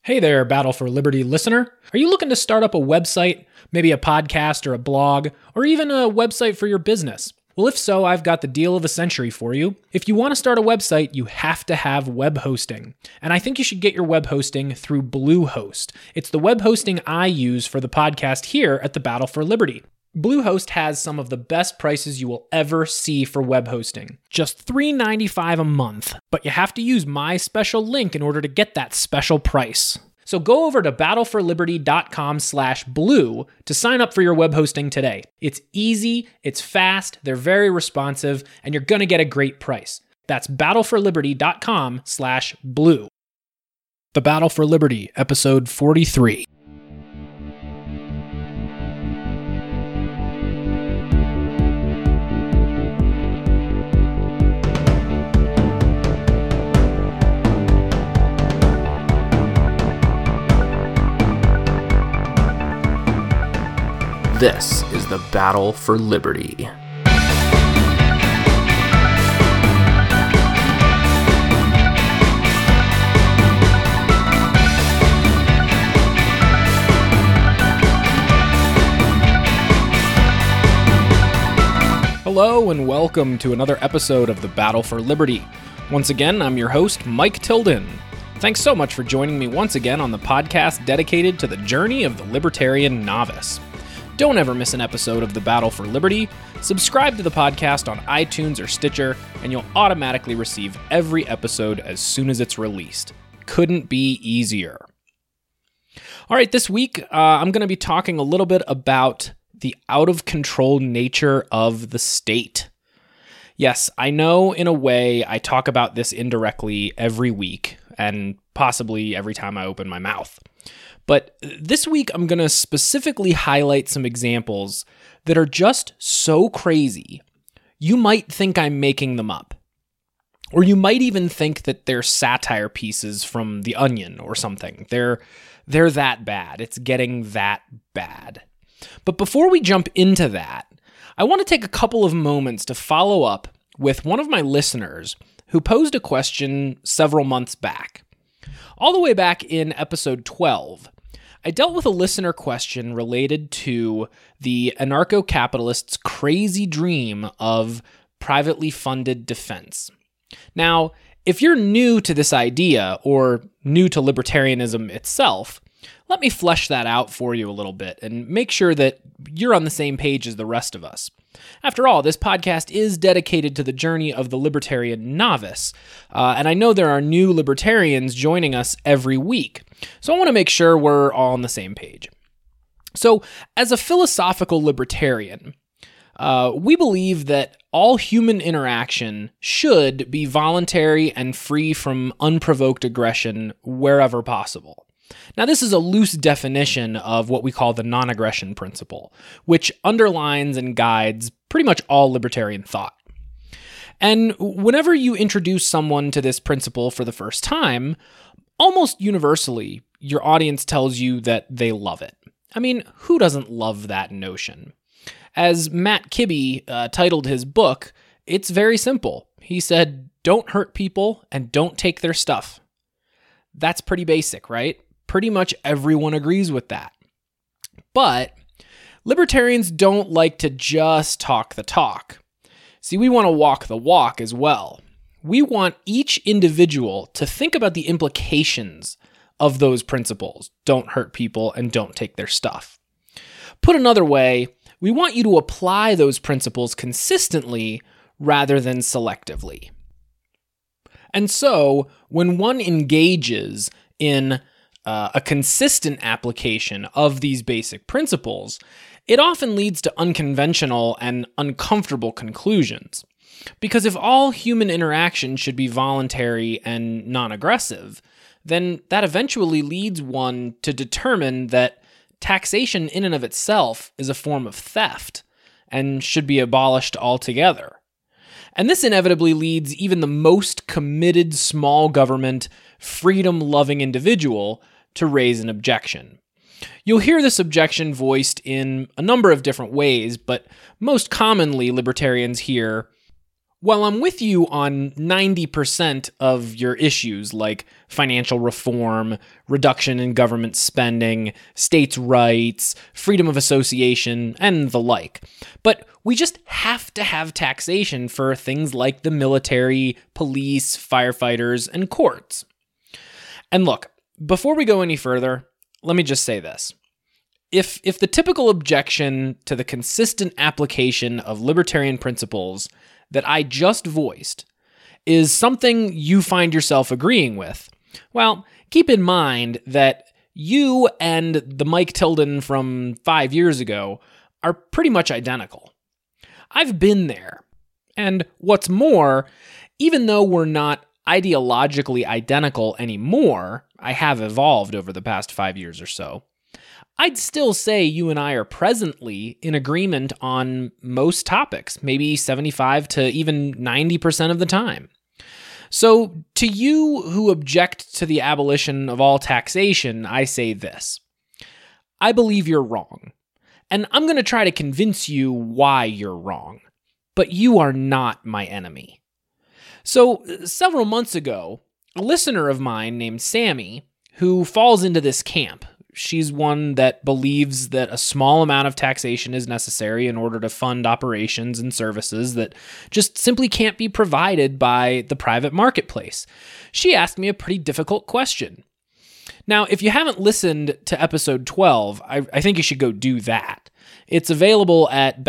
Hey there, Battle for Liberty listener. Are you looking to start up a website, maybe a podcast or a blog, or even a website for your business? Well, if so, I've got the deal of a century for you. If you want to start a website, you have to have web hosting. And I think you should get your web hosting through Bluehost. It's the web hosting I use for the podcast here at the Battle for Liberty. Bluehost has some of the best prices you will ever see for web hosting. Just $3.95 a month, but you have to use my special link in order to get that special price. So go over to battleforliberty.com/blue to sign up for your web hosting today. It's easy, it's fast, they're very responsive, and you're gonna get a great price. That's battleforliberty.com/blue. The Battle for Liberty, episode 43. This is the Battle for Liberty. Hello and welcome to another episode of the Battle for Liberty. Once again, I'm your host, Mike Tilden. Thanks so much for joining me once again on the podcast dedicated to the journey of the libertarian novice. Don't ever miss an episode of the Battle for Liberty. Subscribe to the podcast on iTunes or Stitcher, and you'll automatically receive every episode as soon as it's released. Couldn't be easier. All right, this week, I'm going to be talking a little bit about the out-of-control nature of the state. Yes, I know in a way I talk about this indirectly every week, and possibly every time I open my mouth. But this week, I'm going to specifically highlight some examples that are just so crazy, you might think I'm making them up. Or you might even think that they're satire pieces from The Onion or something. They're that bad. It's getting that bad. But before we jump into that, I want to take a couple of moments to follow up with one of my listeners who posed a question several months back. All the way back in episode 12, I dealt with a listener question related to the anarcho-capitalist's crazy dream of privately funded defense. Now, if you're new to this idea or new to libertarianism itself, let me flesh that out for you a little bit and make sure that you're on the same page as the rest of us. After all, this podcast is dedicated to the journey of the libertarian novice, and I know there are new libertarians joining us every week, so I want to make sure we're all on the same page. So, as a philosophical libertarian, we believe that all human interaction should be voluntary and free from unprovoked aggression wherever possible. Now, this is a loose definition of what we call the non-aggression principle, which underlines and guides pretty much all libertarian thought. And whenever you introduce someone to this principle for the first time, almost universally, your audience tells you that they love it. I mean, who doesn't love that notion? As Matt Kibbe titled his book, it's very simple. He said, "Don't hurt people and don't take their stuff." That's pretty basic, right? Pretty much everyone agrees with that. But libertarians don't like to just talk the talk. See, we want to walk the walk as well. We want each individual to think about the implications of those principles. Don't hurt people and don't take their stuff. Put another way, we want you to apply those principles consistently rather than selectively. And so, when one engages in a consistent application of these basic principles, it often leads to unconventional and uncomfortable conclusions. Because if all human interaction should be voluntary and non-aggressive, then that eventually leads one to determine that taxation in and of itself is a form of theft and should be abolished altogether. And this inevitably leads even the most committed small government, freedom-loving individual to raise an objection. You'll hear this objection voiced in a number of different ways, but most commonly libertarians hear, "Well, I'm with you on 90% of your issues, like financial reform, reduction in government spending, states' rights, freedom of association, and the like. But we just have to have taxation for things like the military, police, firefighters, and courts. And look, before we go any further, let me just say this. If the typical objection to the consistent application of libertarian principles that I just voiced is something you find yourself agreeing with, well, keep in mind that you and the Mike Tilden from 5 years ago are pretty much identical. I've been there. And what's more, even though we're not ideologically identical anymore, I have evolved over the past 5 years or so, I'd still say you and I are presently in agreement on most topics, maybe 75 to even 90% of the time. So to you who object to the abolition of all taxation, I say this. I believe you're wrong, and I'm going to try to convince you why you're wrong, but you are not my enemy. So several months ago, a listener of mine named Sammy, who falls into this camp, she's one that believes that a small amount of taxation is necessary in order to fund operations and services that just simply can't be provided by the private marketplace. She asked me a pretty difficult question. Now, if you haven't listened to episode 12, I think you should go do that. It's available at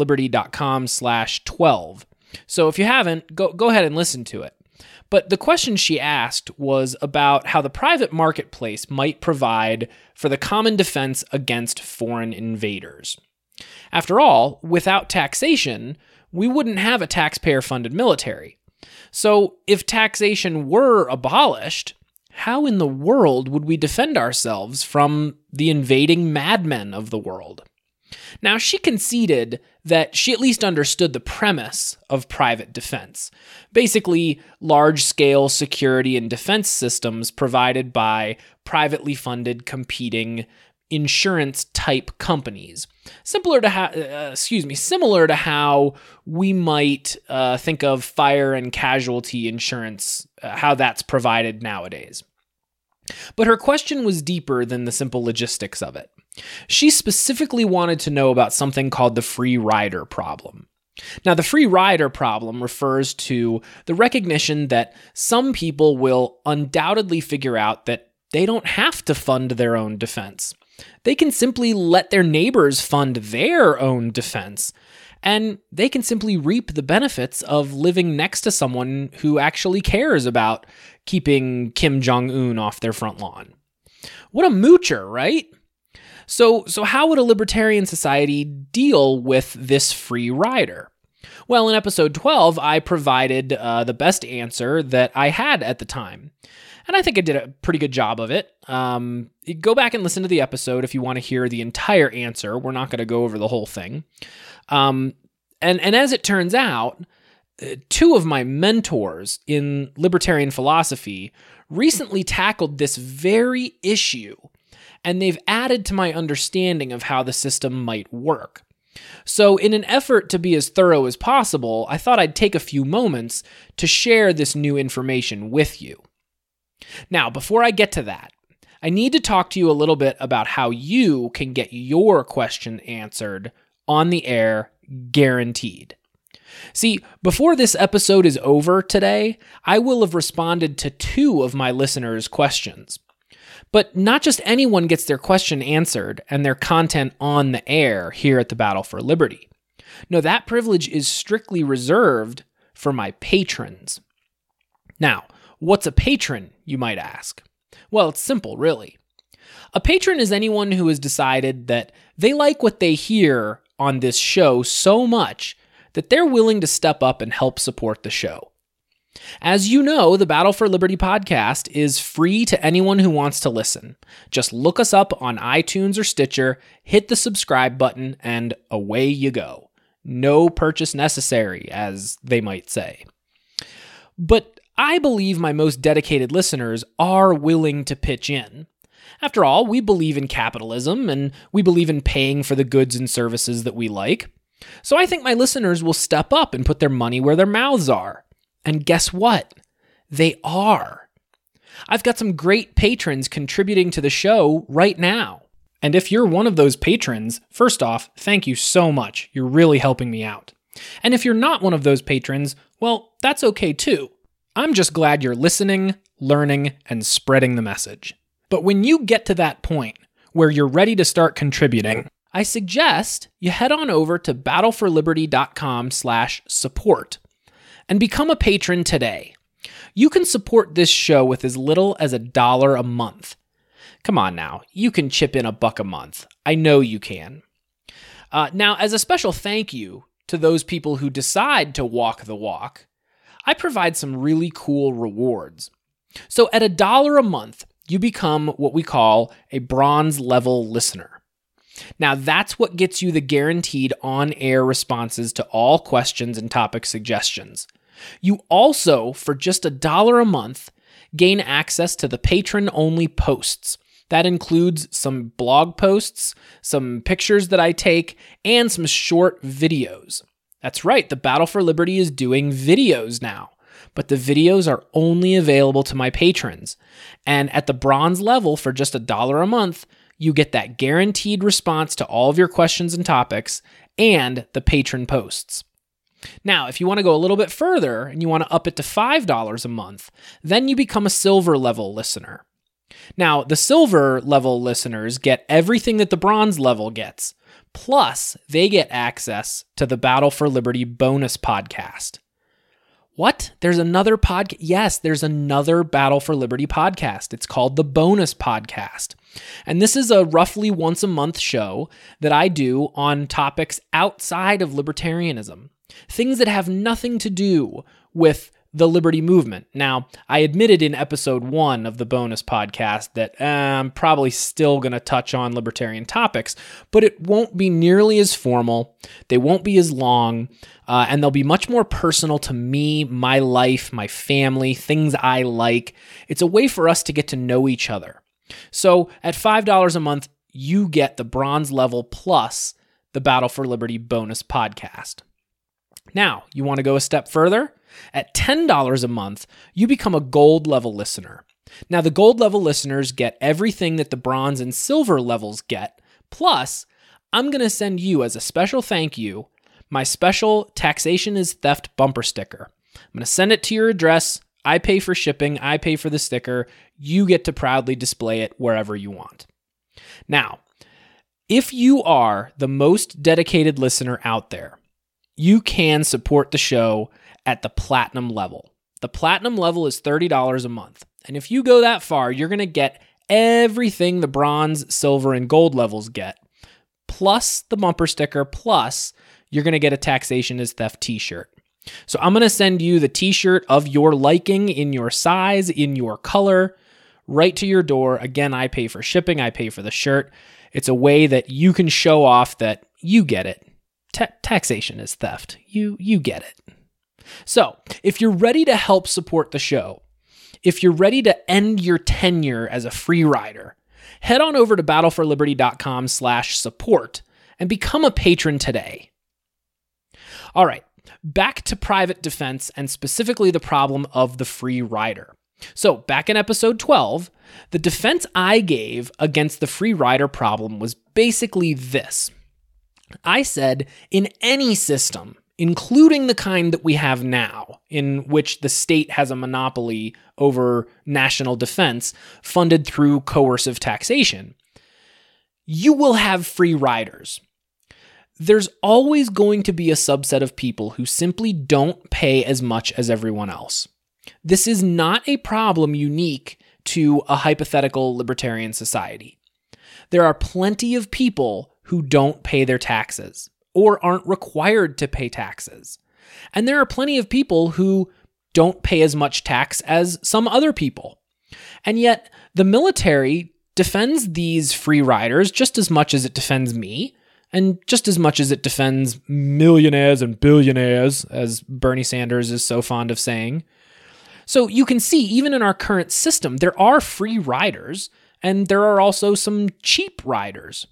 battleforliberty.com/12. So if you haven't, go ahead and listen to it. But the question she asked was about how the private marketplace might provide for the common defense against foreign invaders. After all, without taxation, we wouldn't have a taxpayer-funded military. So if taxation were abolished, how in the world would we defend ourselves from the invading madmen of the world? Now, she conceded that she at least understood the premise of private defense. Basically, large-scale security and defense systems provided by privately funded competing insurance-type companies. Similar to how we might think of fire and casualty insurance, how that's provided nowadays. But her question was deeper than the simple logistics of it. She specifically wanted to know about something called the free rider problem. Now, the free rider problem refers to the recognition that some people will undoubtedly figure out that they don't have to fund their own defense. They can simply let their neighbors fund their own defense, and they can simply reap the benefits of living next to someone who actually cares about keeping Kim Jong-un off their front lawn. What a moocher, right? So how would a libertarian society deal with this free rider? Well, in episode 12, I provided the best answer that I had at the time. And I think I did a pretty good job of it. Go back and listen to the episode if you want to hear the entire answer. We're not going to go over the whole thing. And as it turns out, two of my mentors in libertarian philosophy recently tackled this very issue, and they've added to my understanding of how the system might work. So in an effort to be as thorough as possible, I thought I'd take a few moments to share this new information with you. Now, before I get to that, I need to talk to you a little bit about how you can get your question answered on the air, guaranteed. See, before this episode is over today, I will have responded to 2 of my listeners' questions. But not just anyone gets their question answered and their content on the air here at the Battle for Liberty. No, that privilege is strictly reserved for my patrons. Now, what's a patron, you might ask? Well, it's simple, really. A patron is anyone who has decided that they like what they hear on this show so much that they're willing to step up and help support the show. As you know, the Battle for Liberty podcast is free to anyone who wants to listen. Just look us up on iTunes or Stitcher, hit the subscribe button, and away you go. No purchase necessary, as they might say. But I believe my most dedicated listeners are willing to pitch in. After all, we believe in capitalism, and we believe in paying for the goods and services that we like. So I think my listeners will step up and put their money where their mouths are. And guess what? They are. I've got some great patrons contributing to the show right now. And if you're one of those patrons, first off, thank you so much. You're really helping me out. And if you're not one of those patrons, well, that's okay too. I'm just glad you're listening, learning, and spreading the message. But when you get to that point where you're ready to start contributing, I suggest you head on over to battleforliberty.com/support and become a patron today. You can support this show with as little as $1 a month. Come on now, you can chip in $1 a month. I know you can. Now, as a special thank you to those people who decide to walk the walk, I provide some really cool rewards. So at $1 a month, you become what we call a bronze level listener. Now, that's what gets you the guaranteed on-air responses to all questions and topic suggestions. You also, for just $1 a month, gain access to the patron-only posts. That includes some blog posts, some pictures that I take, and some short videos. That's right, the Battle for Liberty is doing videos now, but the videos are only available to my patrons. And at the bronze level, for just $1 a month, you get that guaranteed response to all of your questions and topics and the patron posts. Now, if you want to go a little bit further and you want to up it to $5 a month, then you become a silver level listener. Now, the silver level listeners get everything that the bronze level gets, plus they get access to the Battle for Liberty bonus podcast. What? There's another podcast? Yes, there's another Battle for Liberty podcast. It's called the Bonus Podcast. And this is a roughly once a month show that I do on topics outside of libertarianism. Things that have nothing to do with the liberty movement. Now, I admitted in episode 1 of the bonus podcast that I'm probably still going to touch on libertarian topics, but it won't be nearly as formal. They won't be as long, and they'll be much more personal to me, my life, my family, things I like. It's a way for us to get to know each other. So at $5 a month, you get the bronze level plus the Battle for Liberty bonus podcast. Now, you want to go a step further? At $10 a month, you become a gold level listener. Now, the gold level listeners get everything that the bronze and silver levels get, plus I'm going to send you, as a special thank you, my special Taxation is Theft bumper sticker. I'm going to send it to your address. I pay for shipping. I pay for the sticker. You get to proudly display it wherever you want. Now, if you are the most dedicated listener out there, you can support the show at the platinum level. The platinum level is $30 a month. And if you go that far, you're going to get everything the bronze, silver, and gold levels get, plus the bumper sticker, plus you're going to get a Taxation is Theft t-shirt. So I'm going to send you the t-shirt of your liking, in your size, in your color, right to your door. Again, I pay for shipping. I pay for the shirt. It's a way that you can show off that you get it. Taxation is Theft. You get it. So, if you're ready to help support the show, if you're ready to end your tenure as a free rider, head on over to battleforliberty.com/support and become a patron today. All right, back to private defense and specifically the problem of the free rider. So, back in episode 12, the defense I gave against the free rider problem was basically this. I said, in any system, including the kind that we have now, in which the state has a monopoly over national defense funded through coercive taxation, you will have free riders. There's always going to be a subset of people who simply don't pay as much as everyone else. This is not a problem unique to a hypothetical libertarian society. There are plenty of people who don't pay their taxes or aren't required to pay taxes. And there are plenty of people who don't pay as much tax as some other people. And yet the military defends these free riders just as much as it defends me, and just as much as it defends millionaires and billionaires, as Bernie Sanders is so fond of saying. So you can see, even in our current system, there are free riders, and there are also some cheap riders.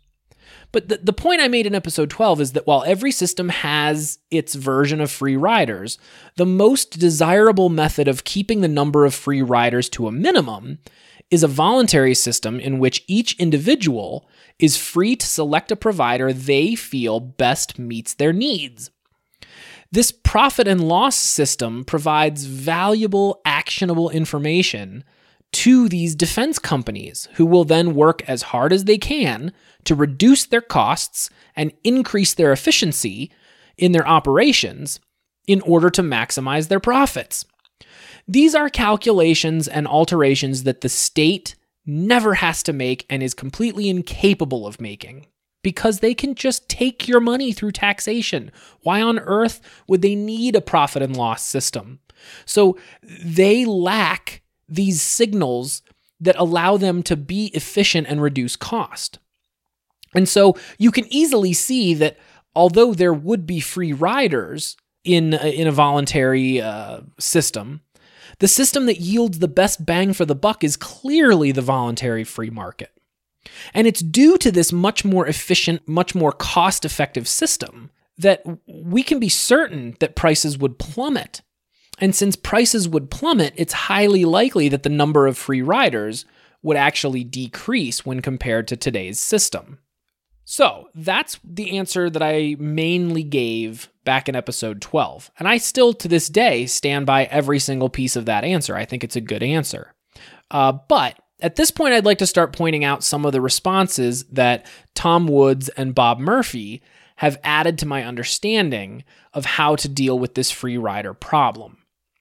But the point I made in episode 12 is that while every system has its version of free riders, the most desirable method of keeping the number of free riders to a minimum is a voluntary system in which each individual is free to select a provider they feel best meets their needs. This profit and loss system provides valuable, actionable information to these defense companies, who will then work as hard as they can to reduce their costs and increase their efficiency in their operations in order to maximize their profits. These are calculations and alterations that the state never has to make and is completely incapable of making, because they can just take your money through taxation. Why on earth would they need a profit and loss system? So they lack these signals that allow them to be efficient and reduce cost. And so you can easily see that although there would be free riders in a voluntary system, the system that yields the best bang for the buck is clearly the voluntary free market. And it's due to this much more efficient, much more cost-effective system that we can be certain that prices would plummet. And since prices would plummet, it's highly likely that the number of free riders would actually decrease when compared to today's system. So that's the answer that I mainly gave back in episode 12. And I still, to this day, stand by every single piece of that answer. I think it's a good answer. But at this point, I'd like to start pointing out some of the responses that Tom Woods and Bob Murphy have added to my understanding of how to deal with this free rider problem.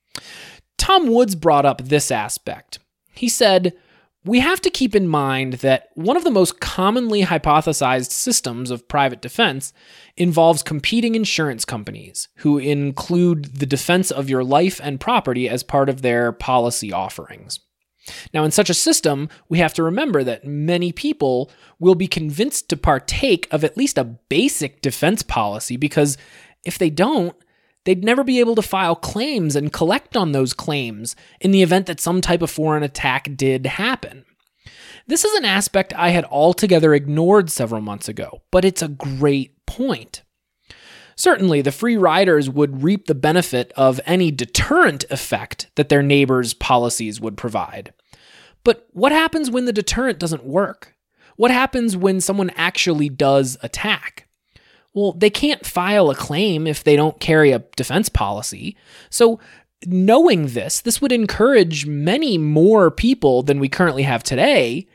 Tom Woods brought up this aspect. He said, "We have to keep in mind that one of the most commonly hypothesized systems of private defense involves competing insurance companies who include the defense of your life and property as part of their policy offerings. Now, in such a system, we have to remember that many people will be convinced to partake of at least a basic defense policy, because if they don't, they'd never be able to file claims and collect on those claims in the event that some type of foreign attack did happen. This is an aspect I had altogether ignored several months ago, but it's a great point. Certainly, the free riders would reap the benefit of any deterrent effect that their neighbors' policies would provide. But what happens when the deterrent doesn't work? What happens when someone actually does attack? Well, they can't file a claim if they don't carry a defense policy. So knowing this would encourage many more people than we currently have today.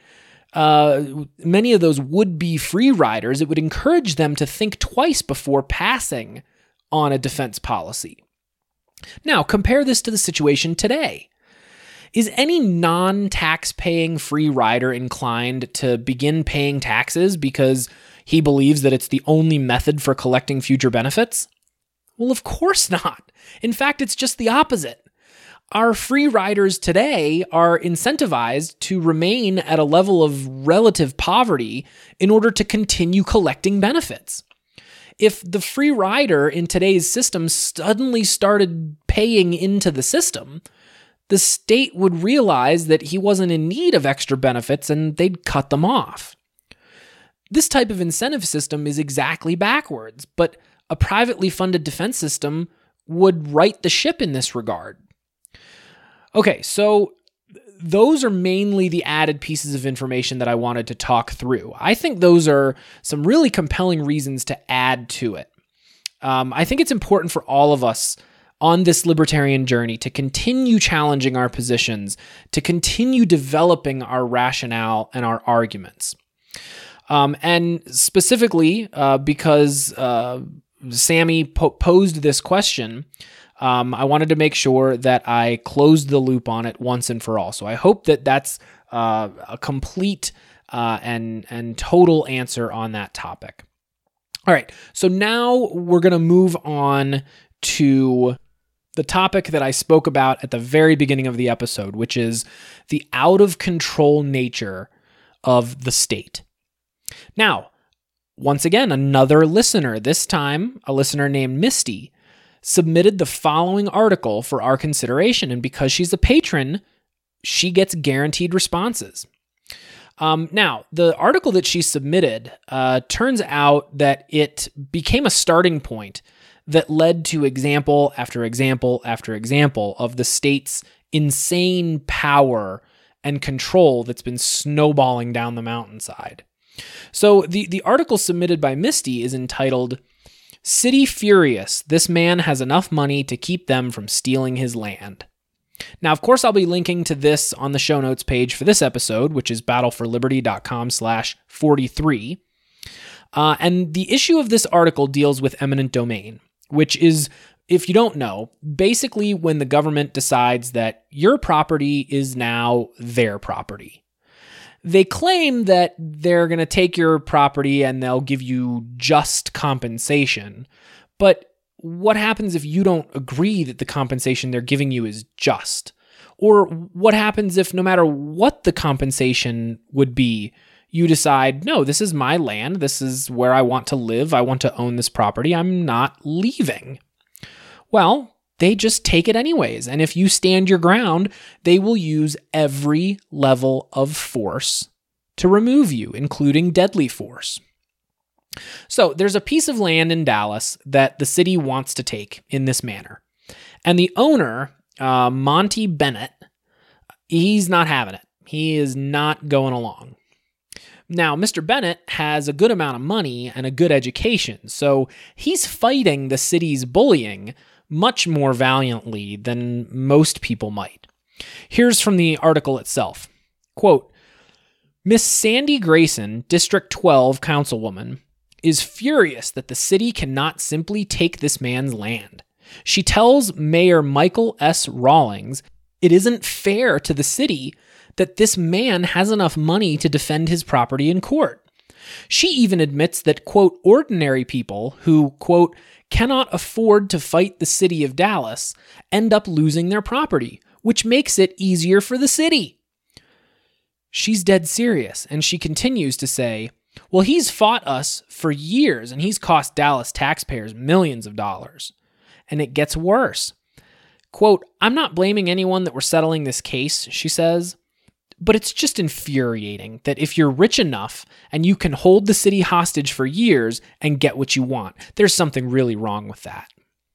Many of those would-be free riders, it would encourage them to think twice before passing on a defense policy. Now, compare this to the situation today. Is any non-tax-paying free rider inclined to begin paying taxes because he believes that it's the only method for collecting future benefits? Well, of course not. In fact, it's just the opposite. Our free riders today are incentivized to remain at a level of relative poverty in order to continue collecting benefits. If the free rider in today's system suddenly started paying into the system, the state would realize that he wasn't in need of extra benefits and they'd cut them off. This type of incentive system is exactly backwards, but a privately funded defense system would right the ship in this regard. Okay, so those are mainly the added pieces of information that I wanted to talk through. I think those are some really compelling reasons to add to it. I think it's important for all of us on this libertarian journey to continue challenging our positions, to continue developing our rationale and our arguments. And specifically, because Sammy posed this question, I wanted to make sure that I closed the loop on it once and for all. So I hope that that's a complete and total answer on that topic. All right, so now we're going to move on to the topic that I spoke about at the very beginning of the episode, which is the out-of-control nature of the state. Now, once again, another listener, this time a listener named Misty, submitted the following article for our consideration, and because she's a patron, she gets guaranteed responses. Now, the article that she submitted turns out that it became a starting point that led to example after example after example of the state's insane power and control that's been snowballing down the mountainside. So the article submitted by Misty is entitled, "City Furious, This Man Has Enough Money to Keep Them from Stealing His Land." Now, of course, I'll be linking to this on the show notes page for this episode, which is battleforliberty.com/43. And the issue of this article deals with eminent domain, which is, if you don't know, basically when the government decides that your property is now their property. They claim that they're going to take your property and they'll give you just compensation, but what happens if you don't agree that the compensation they're giving you is just? Or what happens if no matter what the compensation would be, you decide, no, this is my land, this is where I want to live, I want to own this property, I'm not leaving? Well, they just take it anyways, and if you stand your ground, they will use every level of force to remove you, including deadly force. So there's a piece of land in Dallas that the city wants to take in this manner. And the owner, Monty Bennett, he's not having it. He is not going along. Now, Mr. Bennett has a good amount of money and a good education, so he's fighting the city's bullying much more valiantly than most people might. Here's from the article itself. Quote, "Miss Sandy Grayson, District 12 councilwoman, is furious that the city cannot simply take this man's land. She tells Mayor Michael S. Rawlings it isn't fair to the city that this man has enough money to defend his property in court. She even admits that, quote, ordinary people who, quote, cannot afford to fight the city of Dallas end up losing their property, which makes it easier for the city." She's dead serious, and she continues to say, "Well, he's fought us for years, and he's cost Dallas taxpayers millions of dollars." And it gets worse. Quote, "I'm not blaming anyone that we're settling this case," she says, "but it's just infuriating that if you're rich enough and you can hold the city hostage for years and get what you want, there's something really wrong with that."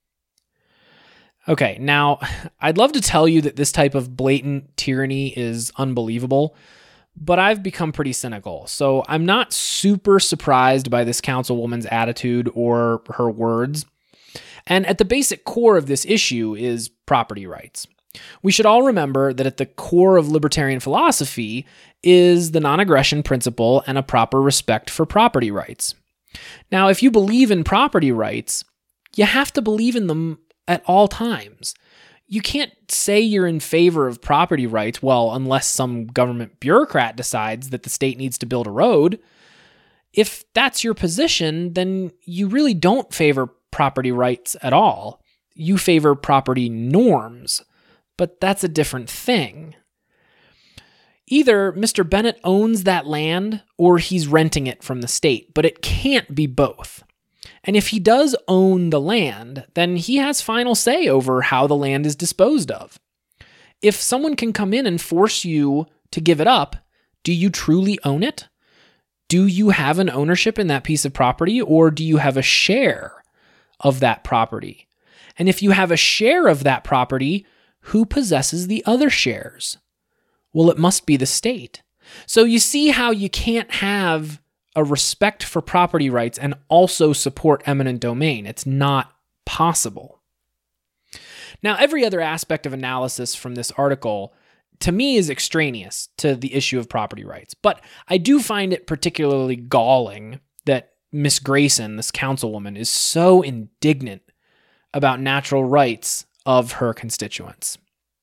Okay, now, I'd love to tell you that this type of blatant tyranny is unbelievable, but I've become pretty cynical, so I'm not super surprised by this councilwoman's attitude or her words. And at the basic core of this issue is property rights. We should all remember that at the core of libertarian philosophy is the non-aggression principle and a proper respect for property rights. Now, if you believe in property rights, you have to believe in them at all times. You can't say you're in favor of property rights, well, unless some government bureaucrat decides that the state needs to build a road. If that's your position, then you really don't favor property rights at all. You favor property norms, but that's a different thing. Either Mr. Bennett owns that land or he's renting it from the state, but it can't be both. And if he does own the land, then he has final say over how the land is disposed of. If someone can come in and force you to give it up, do you truly own it? Do you have an ownership in that piece of property, or do you have a share of that property? And if you have a share of that property, who possesses the other shares? Well, it must be the state. So you see how you can't have a respect for property rights and also support eminent domain. It's not possible. Now, every other aspect of analysis from this article, to me, is extraneous to the issue of property rights. But I do find it particularly galling that Miss Grayson, this councilwoman, is so indignant about natural rights of her constituents.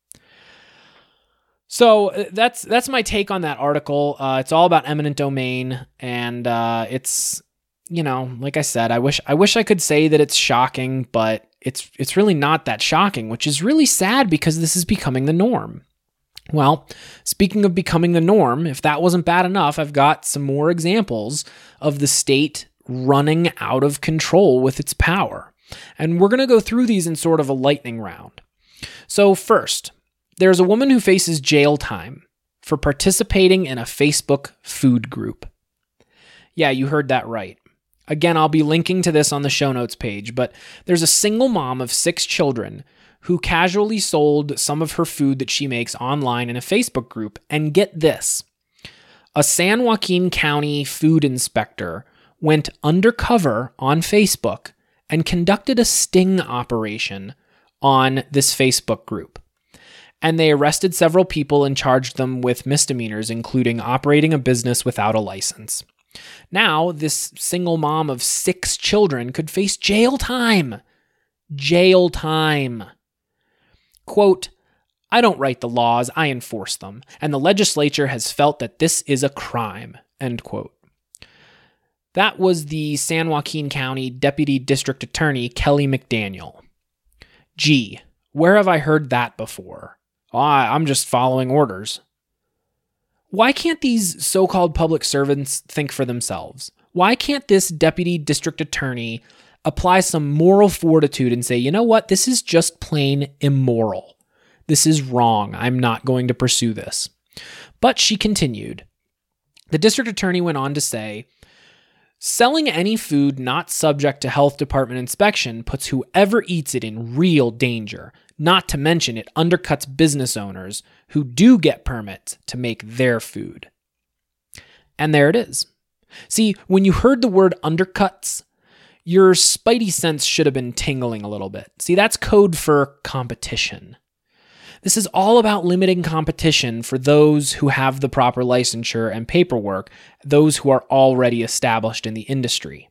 So that's my take on that article. It's all about eminent domain, and it's, like I said, I wish I could say that it's shocking, but it's really not that shocking, which is really sad because this is becoming the norm. Well, speaking of becoming the norm, if that wasn't bad enough, I've got some more examples of the state running out of control with its power. And we're going to go through these in sort of a lightning round. So first, there's a woman who faces jail time for participating in a Facebook food group. Yeah, you heard that right. Again, I'll be linking to this on the show notes page, but there's a single mom of 6 children who casually sold some of her food that she makes online in a Facebook group. And get this, a San Joaquin County food inspector went undercover on Facebook and conducted a sting operation on this Facebook group. And they arrested several people and charged them with misdemeanors, including operating a business without a license. Now, this single mom of 6 children could face jail time. Jail time. Quote, "I don't write the laws, I enforce them, and the legislature has felt that this is a crime." End quote. That was the San Joaquin County Deputy District Attorney Kelly McDaniel. Gee, where have I heard that before? Oh, I'm just following orders. Why can't these so-called public servants think for themselves? Why can't this Deputy District Attorney apply some moral fortitude and say, you know what, this is just plain immoral. This is wrong. I'm not going to pursue this. But she continued. The district attorney went on to say, selling any food not subject to health department inspection puts whoever eats it in real danger, not to mention it undercuts business owners who do get permits to make their food. And there it is. See, when you heard the word undercuts, your spidey sense should have been tingling a little bit. See, that's code for competition. This is all about limiting competition for those who have the proper licensure and paperwork, those who are already established in the industry.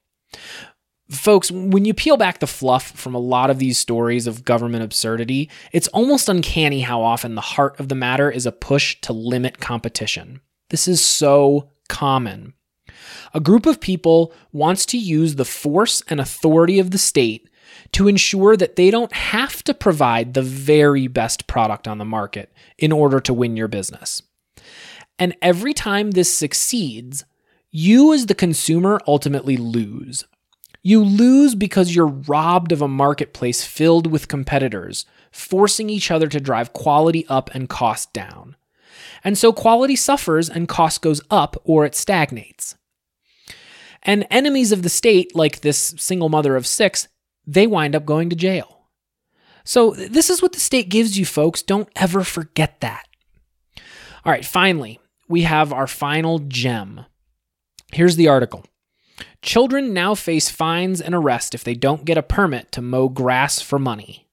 Folks, when you peel back the fluff from a lot of these stories of government absurdity, it's almost uncanny how often the heart of the matter is a push to limit competition. This is so common. A group of people wants to use the force and authority of the state to ensure that they don't have to provide the very best product on the market in order to win your business. And every time this succeeds, you as the consumer ultimately lose. You lose because you're robbed of a marketplace filled with competitors, forcing each other to drive quality up and cost down. And so quality suffers and cost goes up or it stagnates. And enemies of the state, like this single mother of 6, they wind up going to jail. So this is what the state gives you, folks. Don't ever forget that. All right, finally, we have our final gem. Here's the article. Children now face fines and arrest if they don't get a permit to mow grass for money.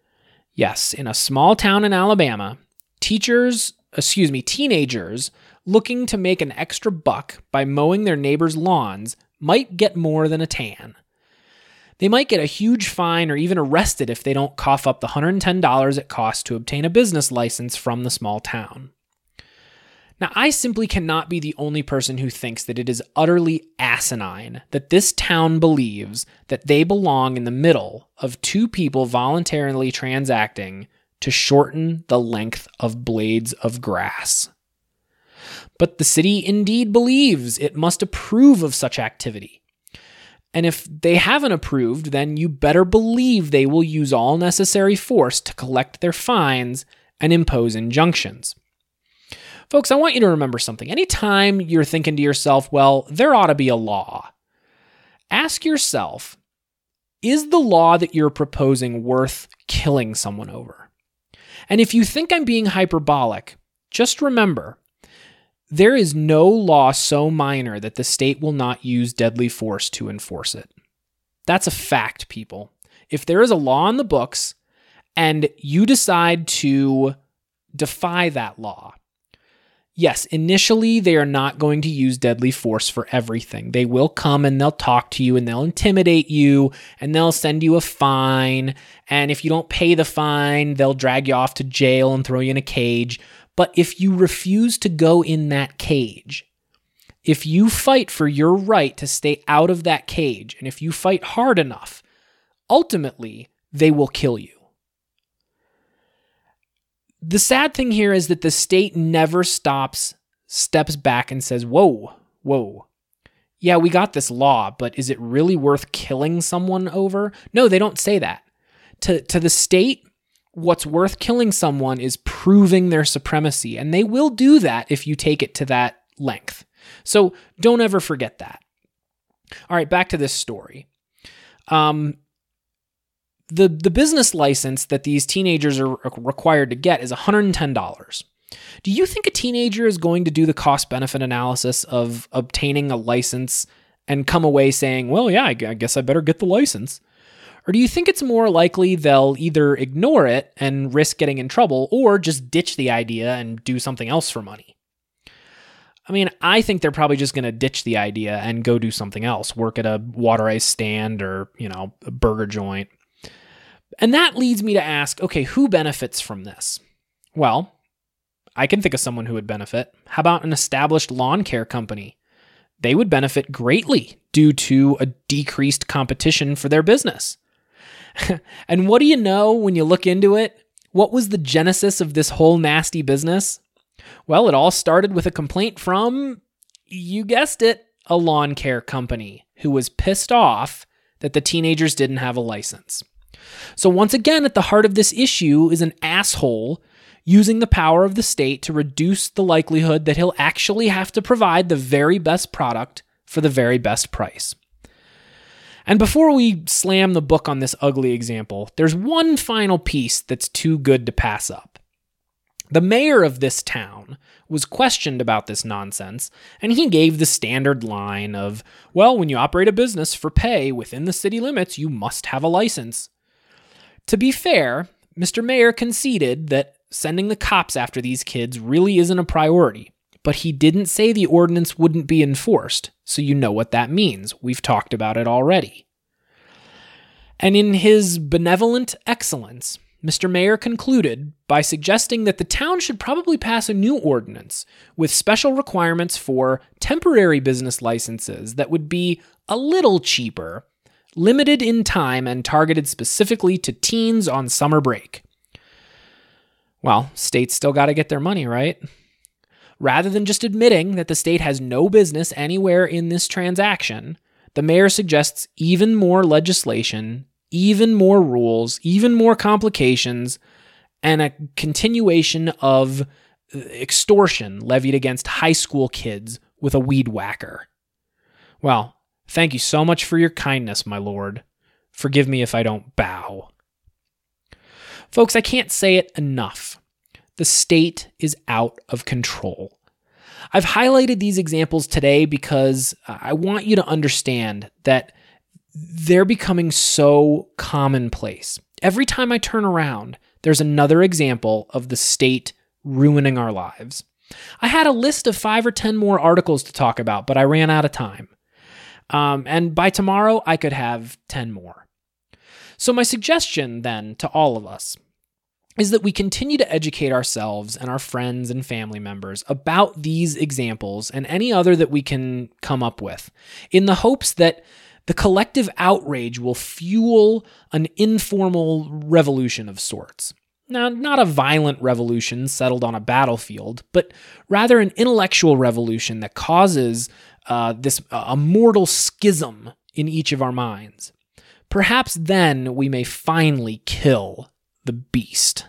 Yes, in a small town in Alabama, teenagers looking to make an extra buck by mowing their neighbors' lawns might get more than a tan. They might get a huge fine or even arrested if they don't cough up the $110 it costs to obtain a business license from the small town. Now, I simply cannot be the only person who thinks that it is utterly asinine that this town believes that they belong in the middle of 2 people voluntarily transacting to shorten the length of blades of grass. But the city indeed believes it must approve of such activity. And if they haven't approved, then you better believe they will use all necessary force to collect their fines and impose injunctions. Folks, I want you to remember something. Anytime you're thinking to yourself, well, there ought to be a law, ask yourself, is the law that you're proposing worth killing someone over? And if you think I'm being hyperbolic, just remember, there is no law so minor that the state will not use deadly force to enforce it. That's a fact, people. If there is a law on the books and you decide to defy that law, yes, initially they are not going to use deadly force for everything. They will come and they'll talk to you and they'll intimidate you and they'll send you a fine. And if you don't pay the fine, they'll drag you off to jail and throw you in a cage. But if you refuse to go in that cage, if you fight for your right to stay out of that cage, and if you fight hard enough, ultimately they will kill you. The sad thing here is that the state never steps back and says, whoa, yeah, we got this law, but is it really worth killing someone over? No, they don't say that. To the state, what's worth killing someone is proving their supremacy, and they will do that if you take it to that length. So don't ever forget that. All right, back to this story. The business license that these teenagers are required to get is $110. Do you think a teenager is going to do the cost-benefit analysis of obtaining a license and come away saying, well, yeah, I guess I better get the license? Or do you think it's more likely they'll either ignore it and risk getting in trouble or just ditch the idea and do something else for money? I mean, I think they're probably just going to ditch the idea and go do something else, work at a water ice stand or, a burger joint. And that leads me to ask, okay, who benefits from this? Well, I can think of someone who would benefit. How about an established lawn care company? They would benefit greatly due to a decreased competition for their business. And what do you know when you look into it? What was the genesis of this whole nasty business? Well, it all started with a complaint from, you guessed it, a lawn care company who was pissed off that the teenagers didn't have a license. So once again, at the heart of this issue is an asshole using the power of the state to reduce the likelihood that he'll actually have to provide the very best product for the very best price. And before we slam the book on this ugly example, there's one final piece that's too good to pass up. The mayor of this town was questioned about this nonsense, and he gave the standard line of, well, when you operate a business for pay within the city limits, you must have a license. To be fair, Mr. Mayor conceded that sending the cops after these kids really isn't a priority, but he didn't say the ordinance wouldn't be enforced, so you know what that means. We've talked about it already. And in his benevolent excellence, Mr. Mayor concluded by suggesting that the town should probably pass a new ordinance with special requirements for temporary business licenses that would be a little cheaper, limited in time, and targeted specifically to teens on summer break. Well, states still got to get their money, right? Rather than just admitting that the state has no business anywhere in this transaction, the mayor suggests even more legislation, even more rules, even more complications, and a continuation of extortion levied against high school kids with a weed whacker. Well, thank you so much for your kindness, my lord. Forgive me if I don't bow. Folks, I can't say it enough. The state is out of control. I've highlighted these examples today because I want you to understand that they're becoming so commonplace. Every time I turn around, there's another example of the state ruining our lives. I had a list of 5 or 10 more articles to talk about, but I ran out of time. And by tomorrow, I could have 10 more. So my suggestion then to all of us is that we continue to educate ourselves and our friends and family members about these examples and any other that we can come up with, in the hopes that the collective outrage will fuel an informal revolution of sorts. Now, not a violent revolution settled on a battlefield, but rather an intellectual revolution that causes a mortal schism in each of our minds. Perhaps then we may finally kill the beast.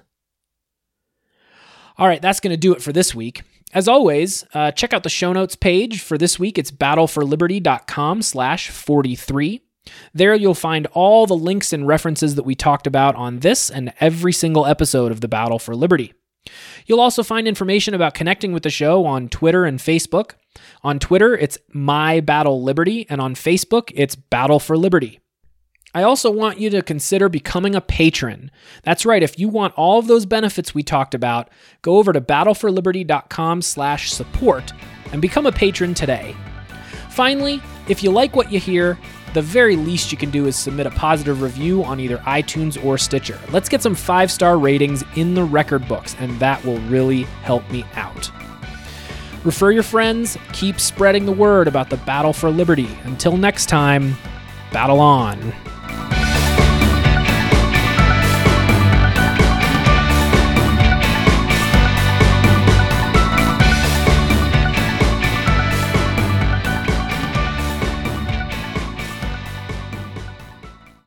All right, that's going to do it for this week. As always, check out the show notes page for this week. It's battleforliberty.com/43. There you'll find all the links and references that we talked about on this and every single episode of the Battle for Liberty. You'll also find information about connecting with the show on Twitter and Facebook. On Twitter, it's My Battle Liberty, and on Facebook, it's Battle for Liberty. I also want you to consider becoming a patron. That's right, if you want all of those benefits we talked about, go over to battleforliberty.com/support and become a patron today. Finally, if you like what you hear, the very least you can do is submit a positive review on either iTunes or Stitcher. Let's get some 5-star ratings in the record books, and that will really help me out. Refer your friends, keep spreading the word about the Battle for Liberty. Until next time, battle on.